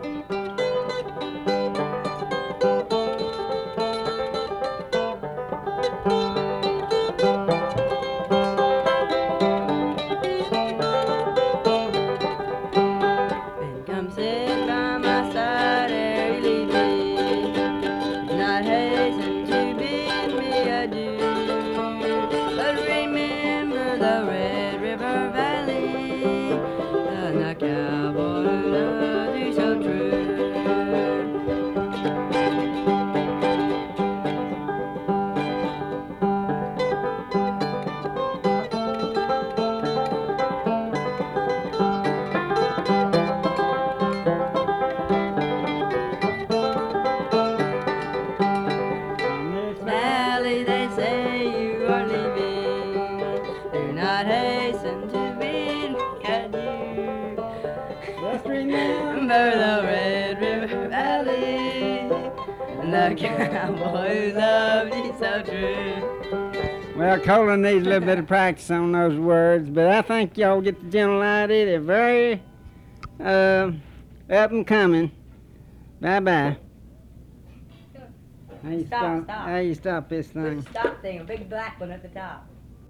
And come sit by my side ere you leave me. Do not hasten to bid me adieu. But remember the Red River Valley, and the cowboy who loves you so true. Valley, they say you are leaving. Do not hasten to bid me adieu. Just remember Remember the Red River Valley, and the cowboy who loved you so true. Well, Colin needs a little bit of practice on those words, but I think y'all get the general idea. They're very up and coming. Bye-bye. How you Stop. How you stop this Put thing? the stop thing, a big black one at the top.